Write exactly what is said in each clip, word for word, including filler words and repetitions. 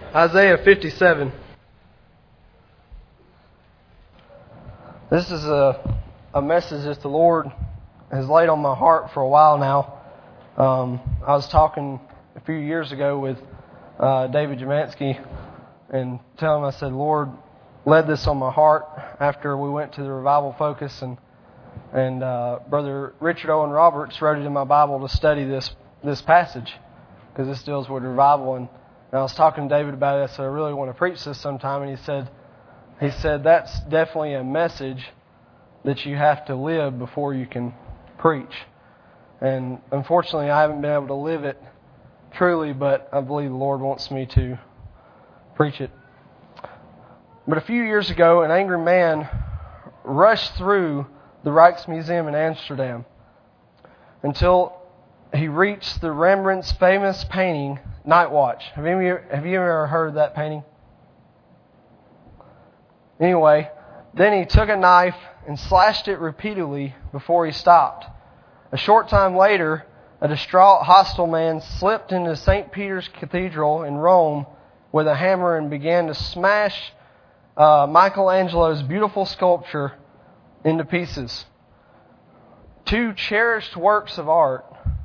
Isaiah fifty-seven. This is a, a message that the Lord has laid on my heart for a while now. Um, I was talking a few years ago with uh, David Jamansky and telling him, I said, Lord led this on my heart after we went to the Revival Focus, and and uh, Brother Richard Owen Roberts wrote it in my Bible to study this this passage because this deals with revival. And, and I was talking to David about it. I said, I really want to preach this sometime. And he said, he said that's definitely a message that you have to live before you can preach. And unfortunately, I haven't been able to live it truly, but I believe the Lord wants me to preach it. But a few years ago, an angry man rushed through the Rijksmuseum in Amsterdam until he reached the Rembrandt's famous painting, Night Watch. Have you, have you ever heard of that painting? Anyway, then he took a knife and slashed it repeatedly before he stopped. A short time later, a distraught, hostile man slipped into Saint Peter's Cathedral in Rome with a hammer and began to smash uh, Michelangelo's beautiful sculpture into pieces. Two cherished works of art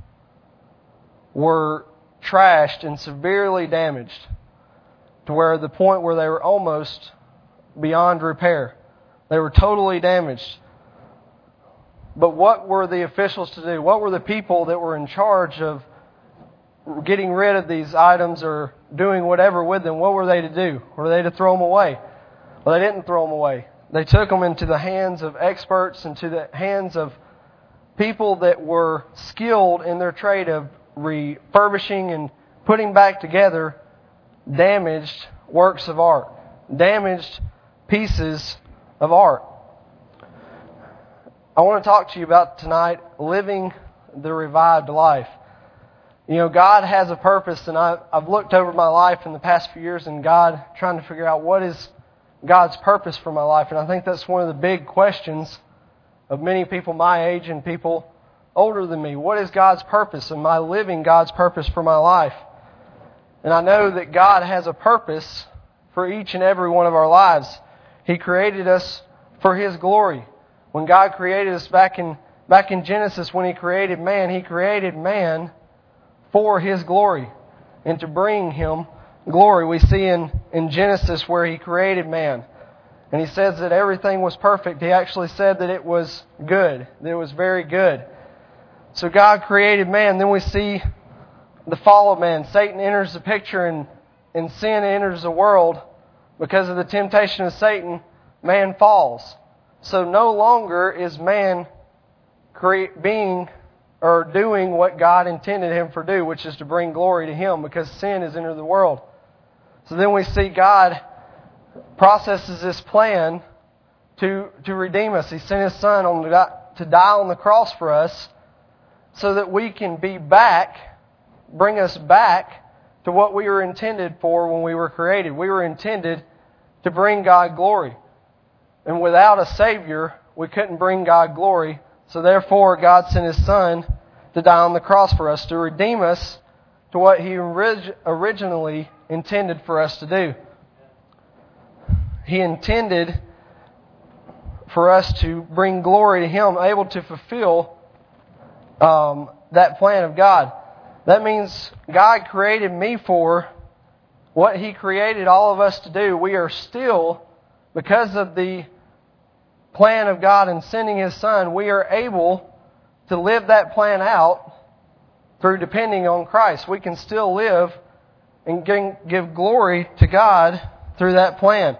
were trashed and severely damaged to where the point where they were almost beyond repair. They were totally damaged. But what were the officials to do? What were the people that were in charge of getting rid of these items or doing whatever with them? What were they to do? Were they to throw them away? Well, they didn't throw them away. They took them into the hands of experts, into the hands of people that were skilled in their trade of refurbishing and putting back together damaged works of art, damaged pieces of art. I want to talk to you about tonight living the revived life. You know, God has a purpose, and I've, I've looked over my life in the past few years and God, trying to figure out what is God's purpose for my life. And I think that's one of the big questions of many people my age and people older than me. What is God's purpose? Am I living God's purpose for my life? And I know that God has a purpose for each and every one of our lives. He created us for His glory. When God created us back in back in Genesis, when He created man, He created man for His glory and to bring Him glory. We see in, in Genesis where He created man. And He says that everything was perfect. He actually said that it was good, that it was very good. So God created man. Then we see the fall of man. Satan enters the picture and, and sin enters the world. Because of the temptation of Satan, man falls. So no longer is man create, being or doing what God intended him for do, which is to bring glory to Him, because sin has entered the world. So then we see God processes this plan to, to redeem us. He sent His Son on the, to die on the cross for us so that we can be back, bring us back to what we were intended for when we were created. We were intended to bring God glory. And without a Savior, we couldn't bring God glory. So therefore, God sent His Son to die on the cross for us, to redeem us to what He orig- originally intended for us to do. He intended for us to bring glory to Him, able to fulfill um, that plan of God. That means God created me for what He created all of us to do. We are still, because of the plan of God in sending His Son, we are able to live that plan out through depending on Christ. We can still live and give glory to God through that plan.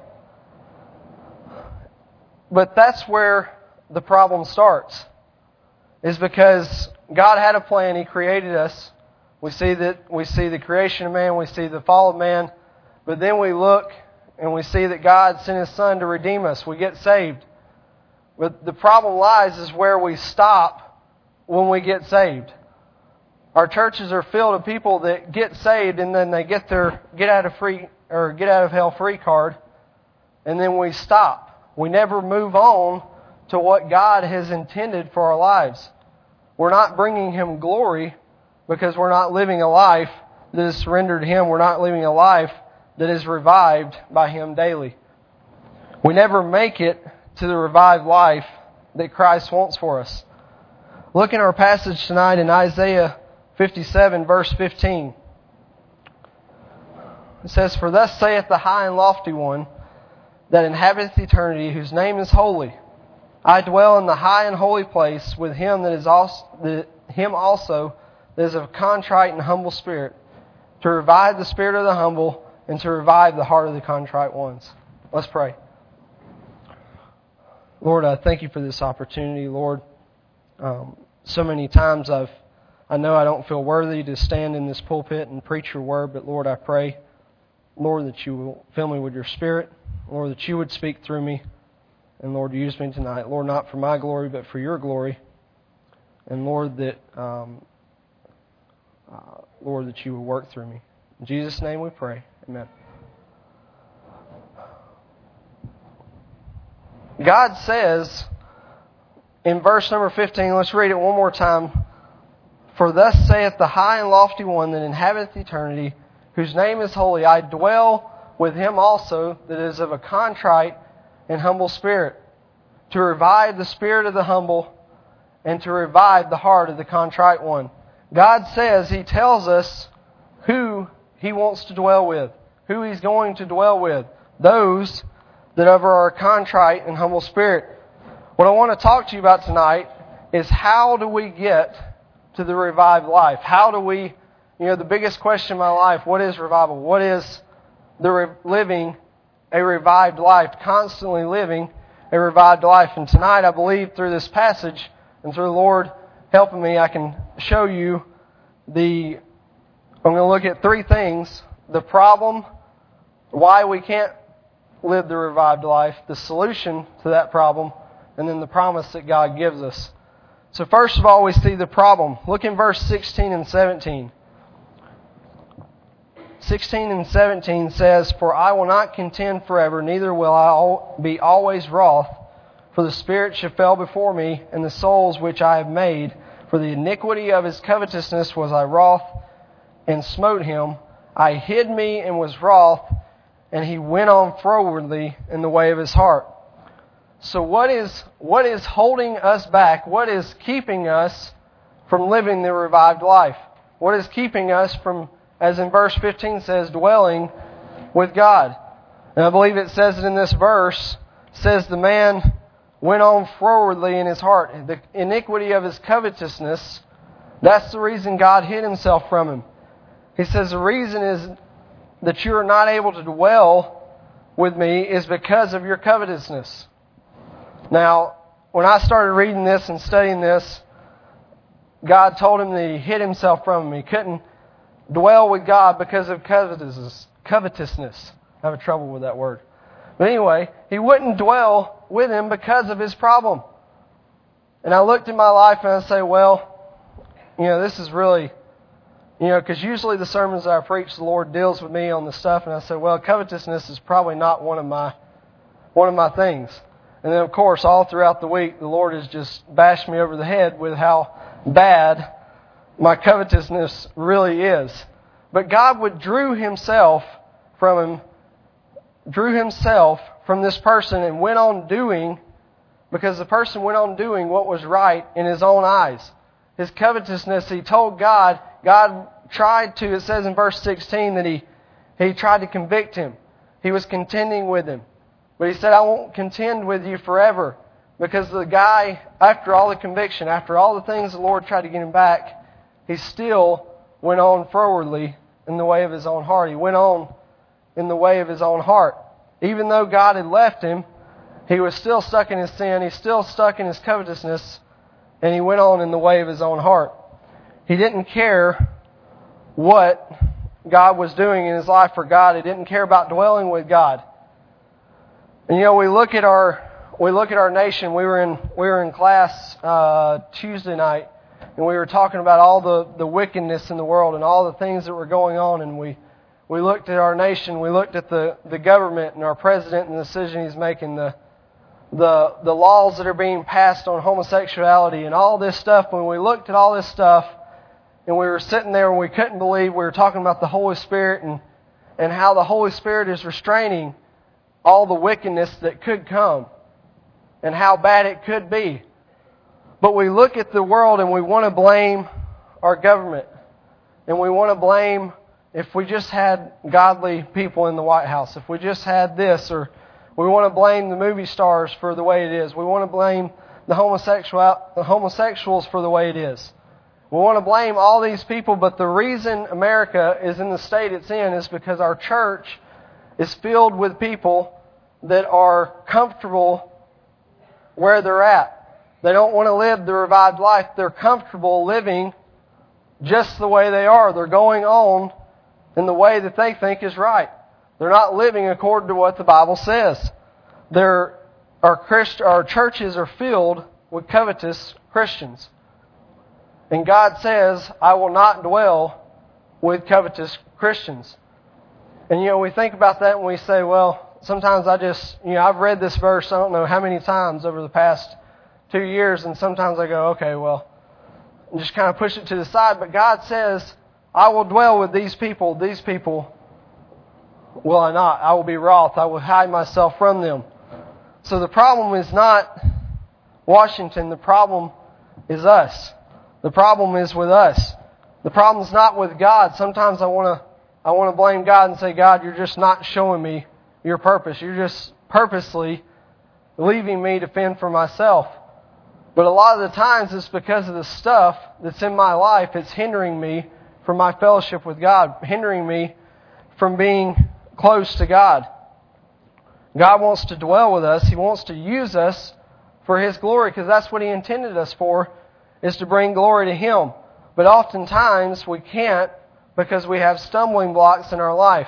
But that's where the problem starts, is because God had a plan. He created us. We see that we see the creation of man, we see the fall of man, but then we look and we see that God sent His Son to redeem us. We get saved. But the problem lies is where we stop when we get saved. Our churches are filled with people that get saved and then they get their get out of free or get out of hell free card, and then we stop. We never move on to what God has intended for our lives. We're not bringing Him glory because we're not living a life that is surrendered to Him. We're not living a life that is revived by Him daily. We never make it to the revived life that Christ wants for us. Look in our passage tonight in Isaiah fifty-seven, verse fifteen. It says, "For thus saith the high and lofty one that inhabiteth eternity, whose name is holy. I dwell in the high and holy place with him that is also, the, him also that is of contrite and humble spirit, to revive the spirit of the humble and to revive the heart of the contrite ones." Let's pray. Lord, I thank You for this opportunity, Lord. Um, so many times I've, I know I don't feel worthy to stand in this pulpit and preach Your word, but Lord, I pray, Lord, that You will fill me with Your Spirit. Lord, that You would speak through me. And Lord, use me tonight. Lord, not for my glory, but for Your glory. And Lord, that um, uh, Lord, that You will work through me. In Jesus' name we pray. Amen. God says in verse number fifteen, let's read it one more time. "For thus saith the high and lofty one that inhabiteth eternity, whose name is holy. I dwell with him also that is of a contrite and humble spirit, to revive the spirit of the humble and to revive the heart of the contrite one." God says, He tells us who He wants to dwell with, who He's going to dwell with. Those that are a contrite and humble spirit. What I want to talk to you about tonight is, how do we get to the revived life? How do we, you know, the biggest question in my life, what is revival? What is the re- living a revived life, constantly living a revived life? And tonight, I believe through this passage and through the Lord helping me, I can show you the, I'm going to look at three things: the problem, why we can't live the revived life, the solution to that problem, and then the promise that God gives us. So first of all, we see the problem. Look in verse sixteen and seventeen. sixteen and seventeen says, "For I will not contend forever, neither will I be always wroth. For the Spirit shall fail before me, and the souls which I have made. For the iniquity of his covetousness was I wroth, and smote him. I hid me and was wroth, and he went on frowardly in the way of his heart." So what is what is holding us back? What is keeping us from living the revived life? What is keeping us from, as in verse fifteen says, dwelling with God? And I believe it says it in this verse, says the man went on frowardly in his heart. The iniquity of his covetousness, that's the reason God hid Himself from him. He says the reason is that you are not able to dwell with me is because of your covetousness. Now, when I started reading this and studying this, God told him that He hid Himself from him. He couldn't dwell with God because of covetousness. Covetousness. I have trouble with that word. But anyway, he wouldn't dwell with Him because of his problem. And I looked at my life and I say, well, you know, this is really, you know, because usually the sermons that I preach, the Lord deals with me on the stuff, and I say, well, covetousness is probably not one of my one of my things. And then, of course, all throughout the week, the Lord has just bashed me over the head with how bad my covetousness really is. But God withdrew Himself from him, drew Himself from this person and went on doing, because the person went on doing what was right in his own eyes. His covetousness, he told God, God tried to, it says in verse sixteen that he, he tried to convict him. He was contending with him. But he said, I won't contend with you forever. Because the guy, after all the conviction, after all the things the Lord tried to get him back, he still went on frowardly in the way of his own heart. He went on in the way of his own heart. Even though God had left him, he was still stuck in his sin. He's still stuck in his covetousness. And he went on in the way of his own heart. He didn't care what God was doing in his life for God. He didn't care about dwelling with God. And you know, we look at our we look at our nation. We were in we were in class uh, Tuesday night, and we were talking about all the, the wickedness in the world and all the things that were going on. And we we looked at our nation. We looked at the, the government and our president and the decision he's making, the the the laws that are being passed on homosexuality and all this stuff. When we looked at all this stuff, and we were sitting there and we couldn't believe we were talking about the Holy Spirit and and how the Holy Spirit is restraining all the wickedness that could come and how bad it could be. But we look at the world and we want to blame our government. And we want to blame if we just had godly people in the White House, if we just had this, or we want to blame the movie stars for the way it is. We want to blame the homosexual, the homosexuals for the way it is. We want to blame all these people, but the reason America is in the state it's in is because our church is filled with people that are comfortable where they're at. They don't want to live the revived life. They're comfortable living just the way they are. They're going on in the way that they think is right. They're not living according to what the Bible says. They're, our, Christ, our churches are filled with covetous Christians. And God says, I will not dwell with covetous Christians. And, you know, we think about that and we say, well, sometimes I just, you know, I've read this verse I don't know how many times over the past two years, and sometimes I go, okay, well, and just kind of push it to the side. But God says, I will dwell with these people. These people will I not. I will be wroth. I will hide myself from them. So the problem is not Washington. The problem is us. The problem is with us. The problem is not with God. Sometimes I want to I want to blame God and say, God, you're just not showing me your purpose. You're just purposely leaving me to fend for myself. But a lot of the times it's because of the stuff that's in my life. It's hindering me from my fellowship with God, hindering me from being close to God. God wants to dwell with us. He wants to use us for His glory, because that's what He intended us for, is to bring glory to Him. But oftentimes we can't because we have stumbling blocks in our life.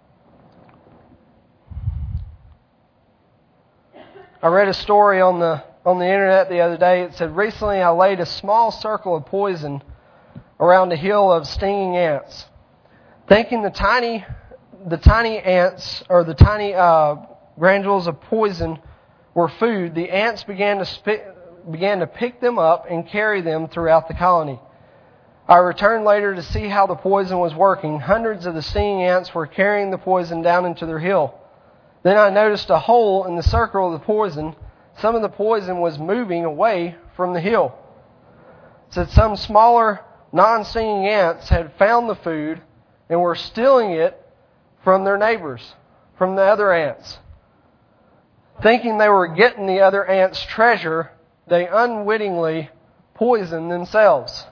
I read a story on the on the internet the other day. It said, recently I laid a small circle of poison around a hill of stinging ants, thinking the tiny the tiny ants or the tiny uh, granules of poison were food. The ants began to spit, began to pick them up and carry them throughout the colony. I returned later to see how the poison was working. Hundreds of the stinging ants were carrying the poison down into their hill. Then I noticed a hole in the circle of the poison. Some of the poison was moving away from the hill. It said some smaller, non-stinging ants had found the food and were stealing it from their neighbors, from the other ants. Thinking they were getting the other ants' treasure, they unwittingly poisoned themselves.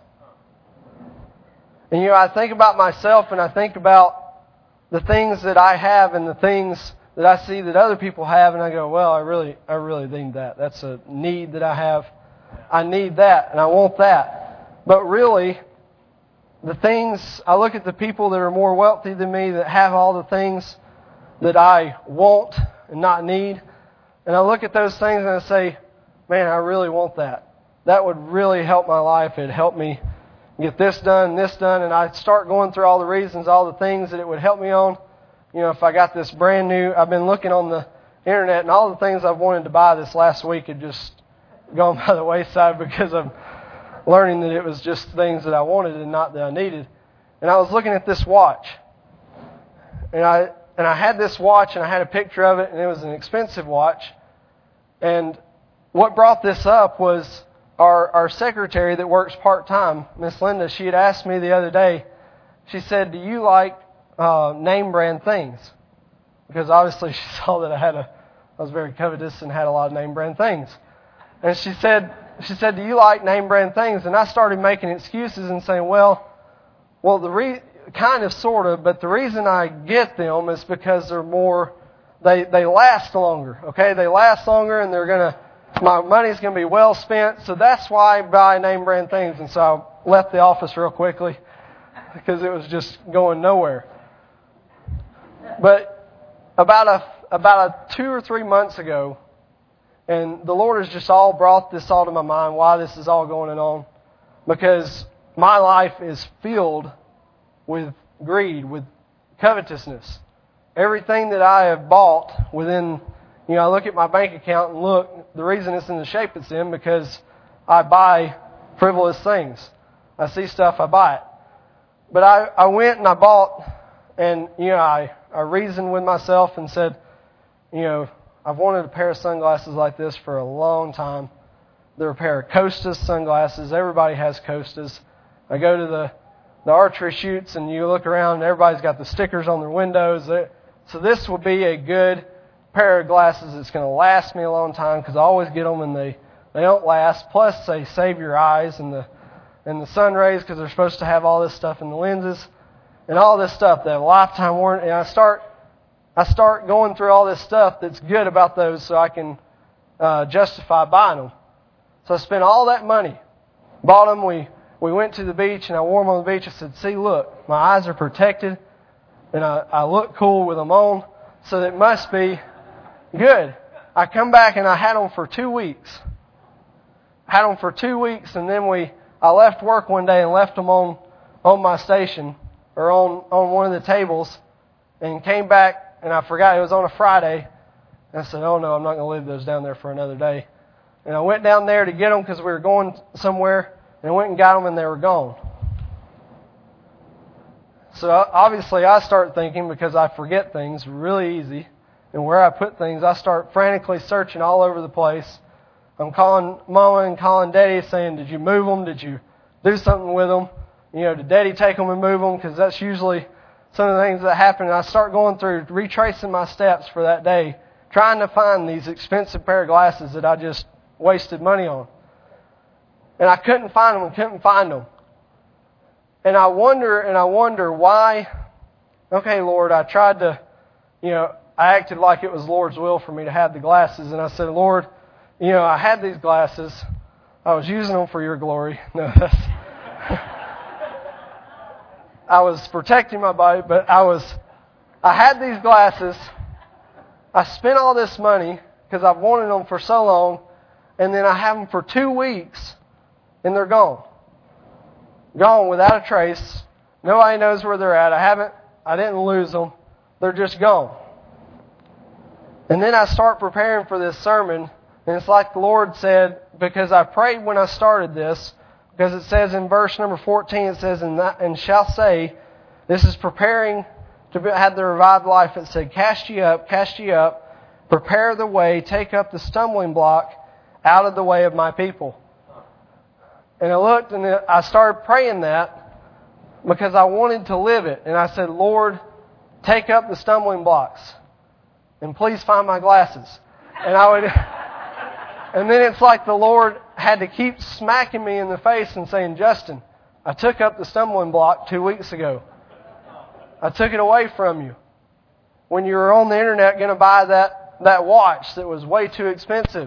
And you know, I think about myself and I think about the things that I have and the things that I see that other people have, and I go, well, I really, I really need that. That's a need that I have. I need that, and I want that. But really, the things, I look at the people that are more wealthy than me, that have all the things that I want and not need, and I look at those things and I say, man, I really want that. That would really help my life. It'd help me get this done, this done, and I start going through all the reasons, all the things that it would help me on. You know, if I got this brand new, I've been looking on the internet, and all the things I've wanted to buy this last week had just gone by the wayside because I'm learning that it was just things that I wanted and not that I needed. And I was looking at this watch, and I and I had this watch, and I had a picture of it, and it was an expensive watch. And what brought this up was our our secretary that works part-time, Miss Linda. She had asked me the other day, she said, do you like Uh, name brand things? Because obviously she saw that I had a, I was very covetous and had a lot of name brand things. And she said, she said, do you like name brand things? And I started making excuses and saying, well, well, the re- kind of, sort of, but the reason I get them is because they're more, they they last longer. Okay, they last longer, and they're gonna, my money's gonna be well spent. So that's why I buy name brand things. And so I left the office real quickly because it was just going nowhere. But about a about a two or three months ago, and the Lord has just all brought this all to my mind, why this is all going on. Because my life is filled with greed, with covetousness. Everything that I have bought within, you know, I look at my bank account and look, the reason it's in the shape it's in, because I buy frivolous things. I see stuff, I buy it. But I, I went and I bought, and, you know, I I reasoned with myself and said, you know, I've wanted a pair of sunglasses like this for a long time. They're a pair of Costas sunglasses. Everybody has Costas. I go to the, the archery shoots and you look around and everybody's got the stickers on their windows. So this will be a good pair of glasses that's going to last me a long time because I always get them and they, they don't last. Plus they save your eyes and the, and the sun rays because they're supposed to have all this stuff in the lenses and all this stuff, that lifetime warranty. And I start, I start going through all this stuff that's good about those so I can uh, justify buying them. So I spent all that money, bought them. We, we went to the beach and I wore them on the beach. I said, see, look, my eyes are protected and I, I look cool with them on, so it must be good. I come back and I had them for two weeks. I had them for two weeks and then we, I left work one day and left them on, on my station or on, on one of the tables and came back and I forgot it was on a Friday. And I said, oh no, I'm not going to leave those down there for another day. And I went down there to get them because we were going somewhere, and I went and got them, and they were gone. So obviously I start thinking, because I forget things really easy, and where I put things, I start frantically searching all over the place. I'm calling Mama and calling Daddy saying, did you move them? Did you do something with them? You know, did Daddy take them and move them? Because that's usually some of the things that happen. And I start going through, retracing my steps for that day, trying to find these expensive pair of glasses that I just wasted money on. And I couldn't find them and couldn't find them. And I wonder and I wonder why, okay, Lord, I tried to, you know, I acted like it was Lord's will for me to have the glasses. And I said, Lord, you know, I had these glasses. I was using them for your glory. No, that's... I was protecting my body, but I was, I had these glasses. I spent all this money because I've wanted them for so long. And then I have them for two weeks, and they're gone. Gone without a trace. Nobody knows where they're at. I haven't, I didn't lose them. They're just gone. And then I start preparing for this sermon, and it's like the Lord said, because I prayed when I started this, because it says in verse number fourteen, it says, and, that, and shall say, this is preparing to have the revived life. It said, cast ye up, cast ye up, prepare the way, take up the stumbling block, out of the way of my people. And I looked and I started praying that because I wanted to live it. And I said, Lord, take up the stumbling blocks and please find my glasses. And I would, and then it's like the Lord had to keep smacking me in the face and saying, Justin, I took up the stumbling block two weeks ago. I took it away from you. When you were on the internet going to buy that, that watch that was way too expensive,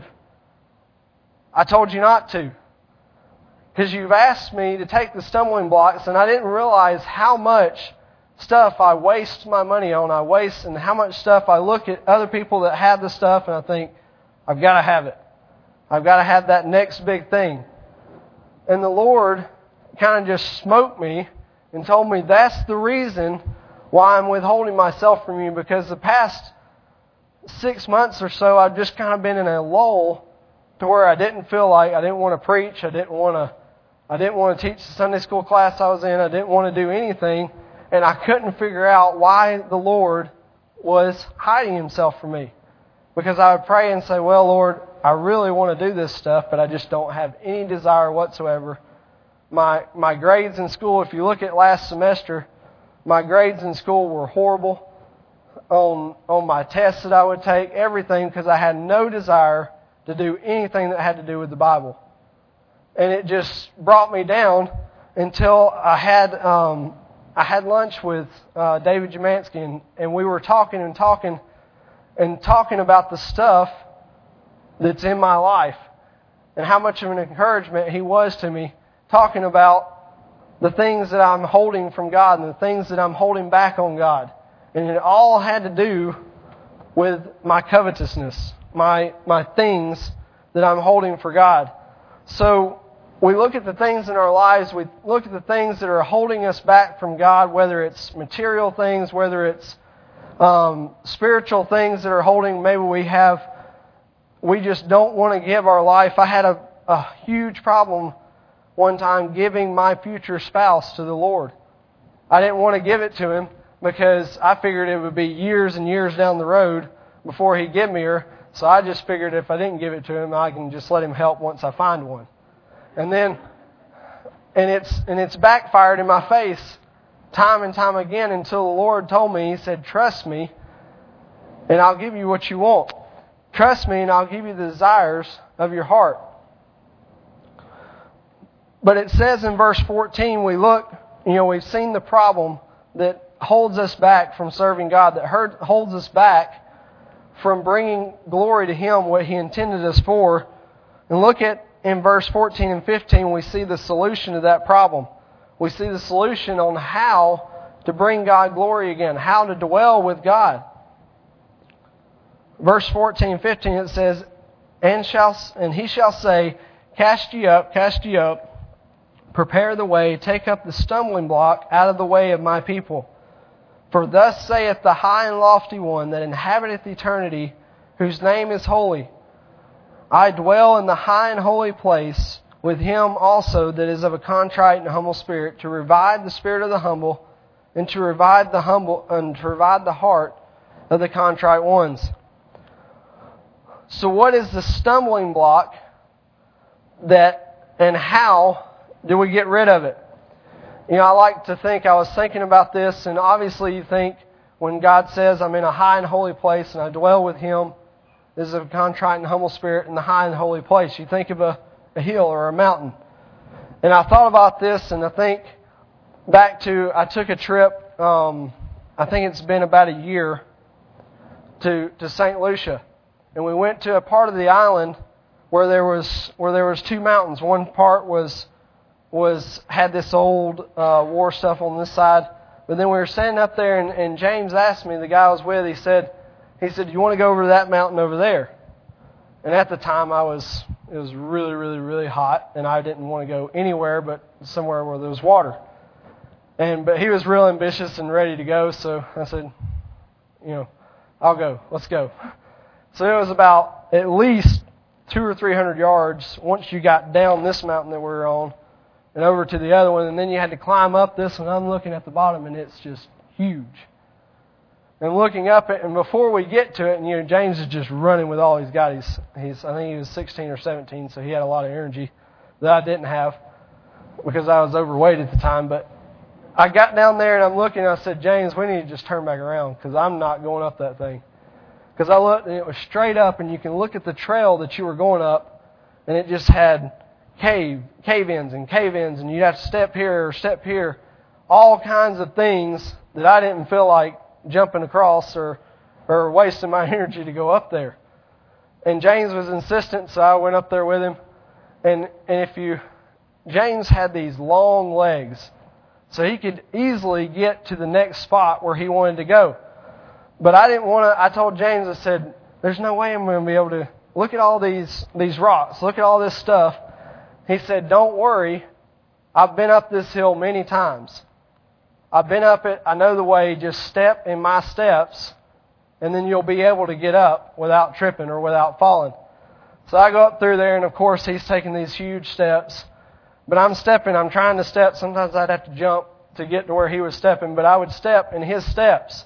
I told you not to. Because you've asked me to take the stumbling blocks, and I didn't realize how much stuff I waste my money on. I waste, and how much stuff I look at other people that have the stuff, and I think, I've got to have it. I've got to have that next big thing. And the Lord kind of just smoked me and told me that's the reason why I'm withholding myself from you, because the past six months or so, I've just kind of been in a lull to where I didn't feel like I didn't want to preach. I didn't want to. I didn't want to teach the Sunday school class I was in. I didn't want to do anything, and I couldn't figure out why the Lord was hiding Himself from me. Because I would pray and say, "Well, Lord, I really want to do this stuff, but I just don't have any desire whatsoever." My my grades in school, if you look at last semester, my grades in school were horrible on on my tests that I would take, everything, because I had no desire to do anything that had to do with the Bible. And it just brought me down until I had um, I had lunch with uh, David Jamansky, and, and we were talking and talking and talking about the stuff that's in my life and how much of an encouragement he was to me, talking about the things that I'm holding from God and the things that I'm holding back on God. And it all had to do with my covetousness, my my things that I'm holding for God. So we look at the things in our lives, we look at the things that are holding us back from God, whether it's material things, whether it's um, spiritual things that are holding, maybe we have, we just don't want to give our life. I had a, a huge problem one time giving my future spouse to the Lord. I didn't want to give it to Him. because I figured it would be years and years down the road before he'd give me her. So I just figured if I didn't give it to him, I can just let him help once I find one. And then, and it's and it's backfired in my face time and time again until the Lord told me, He said, trust me, and I'll give you what you want. Trust me, and I'll give you the desires of your heart. But it says in verse fourteen, we look, you know, we've seen the problem that holds us back from serving God, that hurt, holds us back from bringing glory to Him, what He intended us for. And look at in verse fourteen and fifteen, we see the solution to that problem. We see the solution on how to bring God glory again, how to dwell with God. Verse fourteen and fifteen, it says, And shall and he shall say, Cast ye up, cast ye up, prepare the way, take up the stumbling block out of the way of my people. For thus saith the high and lofty one that inhabiteth eternity, whose name is holy. I dwell in the high and holy place with him also that is of a contrite and humble spirit, to revive the spirit of the humble, and to revive the humble and to revive the heart of the contrite ones. So what is the stumbling block that and how do we get rid of it? You know, I like to think, I was thinking about this, and obviously you think when God says, I'm in a high and holy place and I dwell with Him, this is a contrite and humble spirit in the high and holy place. You think of a, a hill or a mountain. And I thought about this, and I think back to, I took a trip, um, I think it's been about a year, to, to Saint Lucia. And we went to a part of the island where there was where there was two mountains. One part was was had this old uh, war stuff on this side, but then we were standing up there, and, and James asked me, the guy I was with, he said, he said, "You want to go over to that mountain over there?" And at the time, I was it was really, really, really hot, and I didn't want to go anywhere but somewhere where there was water. And but he was real ambitious and ready to go, so I said, "You know, I'll go. Let's go." So it was about at least two or three hundred yards once you got down this mountain that we were on and over to the other one, and then you had to climb up this one. I'm looking at the bottom, and it's just huge. And looking up it, and before we get to it, and you know, James is just running with all he's got. He's, he's I think he was sixteen or seventeen, so he had a lot of energy that I didn't have because I was overweight at the time. But I got down there, and I'm looking, and I said, James, we need to just turn back around because I'm not going up that thing. Because I looked, and it was straight up, and you can look at the trail that you were going up, and it just had cave, cave-ins and cave-ins, and you'd have to step here or step here. All kinds of things that I didn't feel like jumping across or, or wasting my energy to go up there. And James was insistent, so I went up there with him. And, and if you, James had these long legs, so he could easily get to the next spot where he wanted to go. But I didn't want to, I told James, I said, there's no way I'm going to be able to, look at all these these rocks, look at all this stuff. He said, don't worry, I've been up this hill many times. I've been up it, I know the way, just step in my steps, and then you'll be able to get up without tripping or without falling. So I go up through there, and of course he's taking these huge steps. But I'm stepping, I'm trying to step. Sometimes I'd have to jump to get to where he was stepping, but I would step in his steps.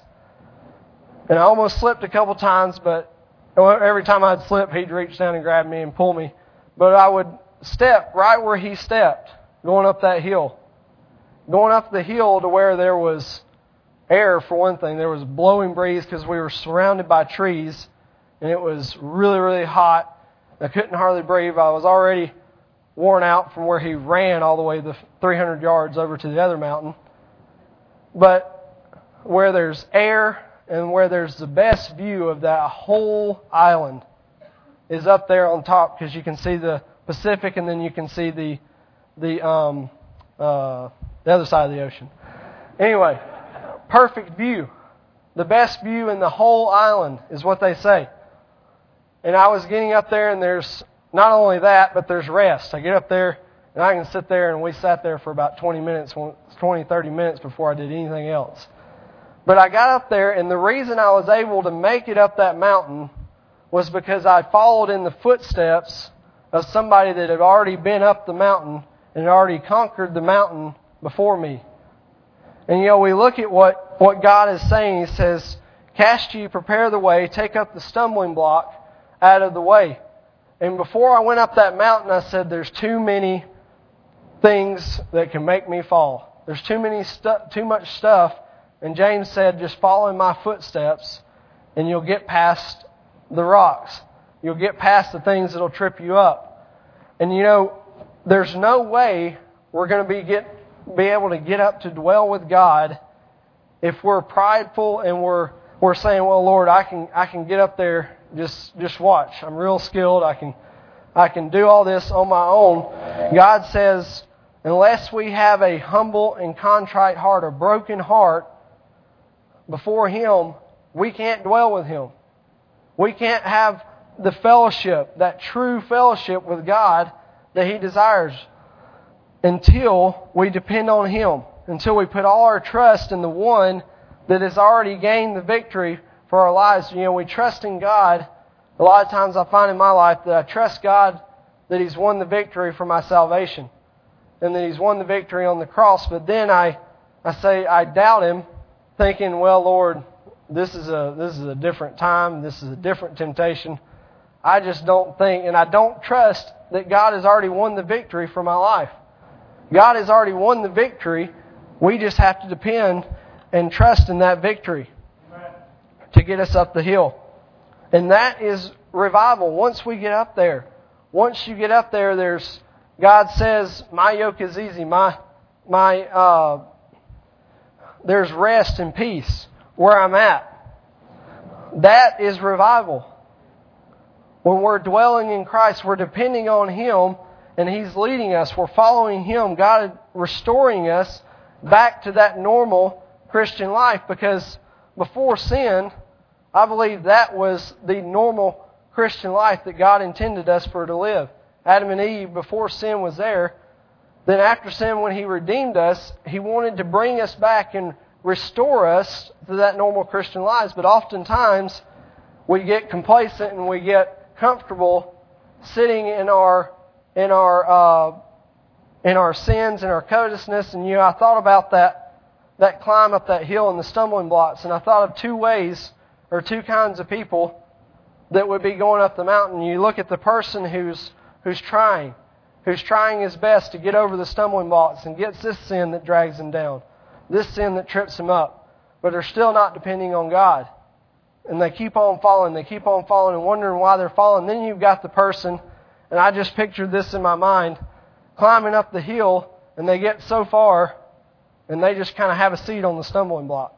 And I almost slipped a couple times, but every time I'd slip, he'd reach down and grab me and pull me. But I would step right where he stepped, going up that hill. Going up the hill to where there was air, for one thing. There was a blowing breeze because we were surrounded by trees, and it was really, really hot. I couldn't hardly breathe. I was already worn out from where he ran all the way the three hundred yards over to the other mountain. But where there's air and where there's the best view of that whole island is up there on top, because you can see the Pacific and then you can see the the um, uh, the other side of the ocean. Anyway, perfect view. The best view in the whole island is what they say. And I was getting up there, and there's not only that, but there's rest. I get up there, and I can sit there, and we sat there for about twenty minutes, twenty, thirty minutes before I did anything else. But I got up there, and the reason I was able to make it up that mountain was because I followed in the footsteps of somebody that had already been up the mountain and had already conquered the mountain before me. And, you know, we look at what, what God is saying. He says, cast ye, prepare the way, take up the stumbling block out of the way. And before I went up that mountain, I said, there's too many things that can make me fall. There's too many stu- too much stuff. And James said, just follow in my footsteps, and you'll get past the rocks. You'll get past the things that'll trip you up. And, you know, there's no way we're going to be get be able to get up to dwell with God if we're prideful and we're we're saying, well, Lord, I can I can get up there. Just just watch. I'm real skilled. I can I can do all this on my own. God says, unless we have a humble and contrite heart, a broken heart before Him, we can't dwell with Him. We can't have the fellowship, that true fellowship with God that He desires, until we depend on Him, until we put all our trust in the one that has already gained the victory for our lives. You know, we trust in God. A lot of times I find in my life that I trust God that He's won the victory for my salvation and that He's won the victory on the cross. But then I, I say I doubt Him, thinking, well, Lord, this is a this is a different time. This is a different temptation. I just don't think, and I don't trust that God has already won the victory for my life. God has already won the victory. We just have to depend and trust in that victory to get us up the hill. And that is revival. Once we get up there, once you get up there, there's God says, my yoke is easy. My my uh, there's rest and peace where I'm at. That is revival. When we're dwelling in Christ, we're depending on Him and He's leading us. We're following Him. God is restoring us back to that normal Christian life, because before sin, I believe that was the normal Christian life that God intended us for to live. Adam and Eve, before sin was there, then after sin, when He redeemed us, He wanted to bring us back and restore us to that normal Christian lives. But oftentimes, we get complacent and we get comfortable sitting in our in our uh, in our sins and our covetousness. And you know, I thought about that that climb up that hill and the stumbling blocks, and I thought of two ways or two kinds of people that would be going up the mountain. You look at the person who's who's trying, who's trying his best to get over the stumbling blocks and gets this sin that drags him down, this sin that trips him up, but they're still not depending on God. And they keep on falling, they keep on falling and wondering why they're falling. Then you've got the person, and I just pictured this in my mind, climbing up the hill, and they get so far, and they just kind of have a seat on the stumbling block.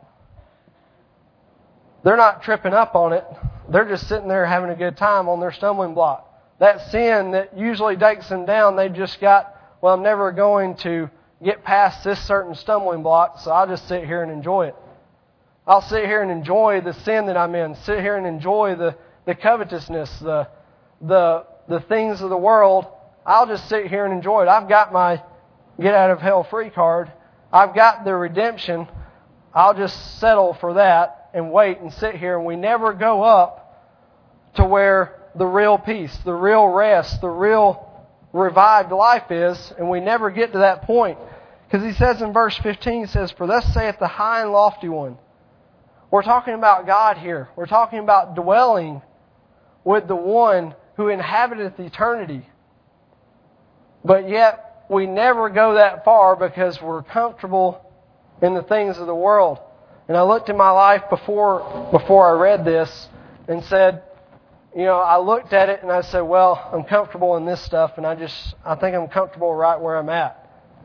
They're not tripping up on it. They're just sitting there having a good time on their stumbling block. That sin that usually takes them down, they've just got, well, I'm never going to get past this certain stumbling block, so I'll just sit here and enjoy it. I'll sit here and enjoy the sin that I'm in. Sit here and enjoy the, the covetousness, the, the, the things of the world. I'll just sit here and enjoy it. I've got my get out of hell free card. I've got the redemption. I'll just settle for that and wait and sit here. And we never go up to where the real peace, the real rest, the real revived life is. And we never get to that point. Because He says in verse fifteen, He says, for thus saith the high and lofty one. We're talking about God here. We're talking about dwelling with the one who inhabiteth eternity. But yet, we never go that far because we're comfortable in the things of the world. And I looked in my life before before I read this and said, you know, I looked at it and I said, well, I'm comfortable in this stuff, and I just, I think I'm comfortable right where I'm at.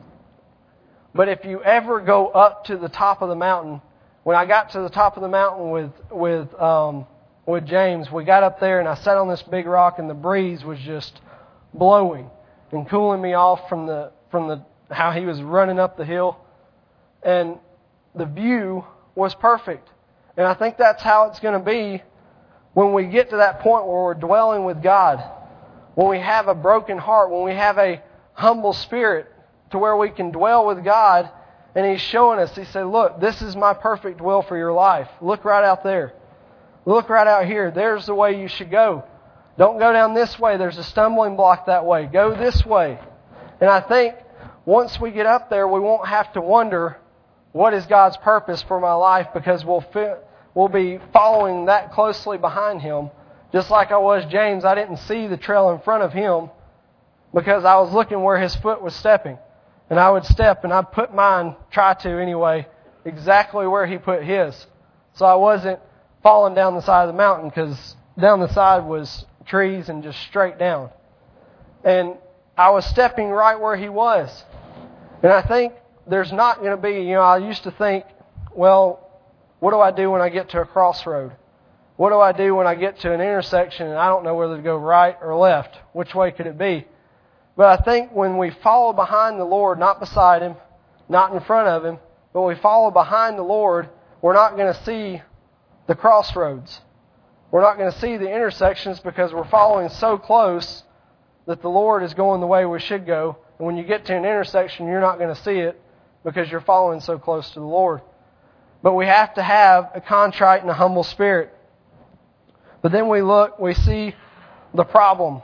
But if you ever go up to the top of the mountain, when I got to the top of the mountain with with um, with James, we got up there and I sat on this big rock, and the breeze was just blowing and cooling me off from the from the how he was running up the hill, and the view was perfect. And I think that's how it's going to be when we get to that point where we're dwelling with God, when we have a broken heart, when we have a humble spirit, to where we can dwell with God. And He's showing us, He said, look, this is my perfect will for your life. Look right out there. Look right out here. There's the way you should go. Don't go down this way. There's a stumbling block that way. Go this way. And I think once we get up there, we won't have to wonder, what is God's purpose for my life, because we'll fit, we'll be following that closely behind Him. Just like I was James, I didn't see the trail in front of him because I was looking where his foot was stepping. And I would step and I'd put mine, try to anyway, exactly where he put his. So I wasn't falling down the side of the mountain, because down the side was trees and just straight down. And I was stepping right where he was. And I think there's not going to be, you know, I used to think, well, what do I do when I get to a crossroad? What do I do when I get to an intersection and I don't know whether to go right or left? Which way could it be? But I think when we follow behind the Lord, not beside Him, not in front of Him, but we follow behind the Lord, we're not going to see the crossroads. We're not going to see the intersections, because we're following so close that the Lord is going the way we should go. And when you get to an intersection, you're not going to see it because you're following so close to the Lord. But we have to have a contrite and a humble spirit. But then we look, we see the problem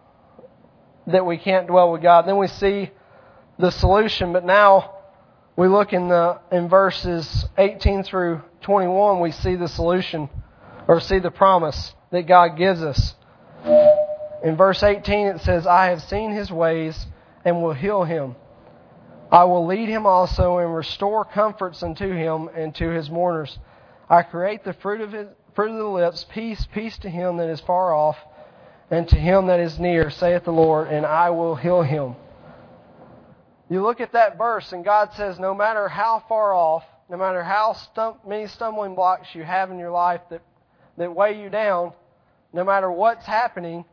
that we can't dwell with God. Then we see the solution. But now we look in the in verses eighteen through twenty-one, we see the solution, or see the promise that God gives us. In verse eighteen it says, I have seen his ways and will heal him. I will lead him also and restore comforts unto him and to his mourners. I create the fruit of his fruit of the lips, peace, peace to him that is far off, and to him that is near, saith the Lord, and I will heal him. You look at that verse, and God says, no matter how far off, no matter how stum- many stumbling blocks you have in your life that, that weigh you down, no matter what's happening,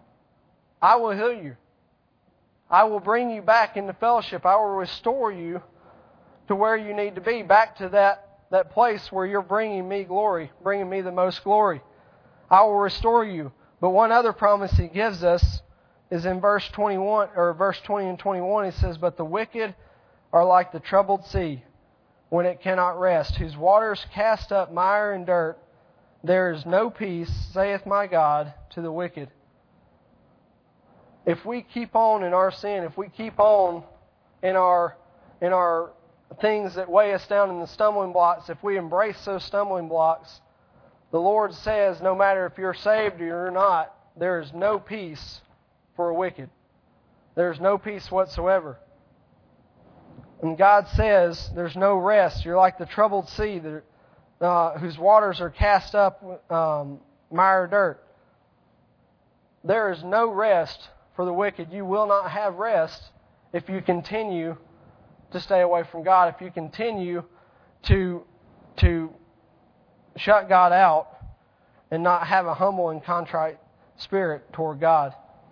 I will heal you. I will bring you back into fellowship. I will restore you to where you need to be, back to that that place where you're bringing me glory, bringing me the most glory. I will restore you. But one other promise He gives us is in verse twenty-one, or verse twenty and twenty-one. He says, but the wicked are like the troubled sea, when it cannot rest, whose waters cast up mire and dirt. There is no peace, saith my God, to the wicked. If we keep on in our sin, if we keep on in our in our things that weigh us down, in the stumbling blocks, if we embrace those stumbling blocks, the Lord says, no matter if you're saved or you're not, there is no peace for a wicked. There is no peace whatsoever. And God says there's no rest. You're like the troubled sea that, uh, whose waters are cast up um, mire or dirt. There is no rest for the wicked. You will not have rest if you continue to stay away from God, if you continue to to shut God out and not have a humble and contrite spirit toward God.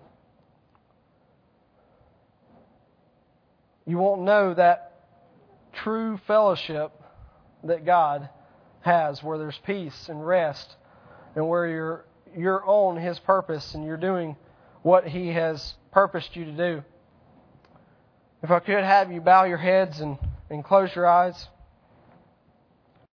You won't know that true fellowship that God has, where there's peace and rest, and where you're you're on His purpose and you're doing what He has purposed you to do. If I could have you bow your heads and, and close your eyes.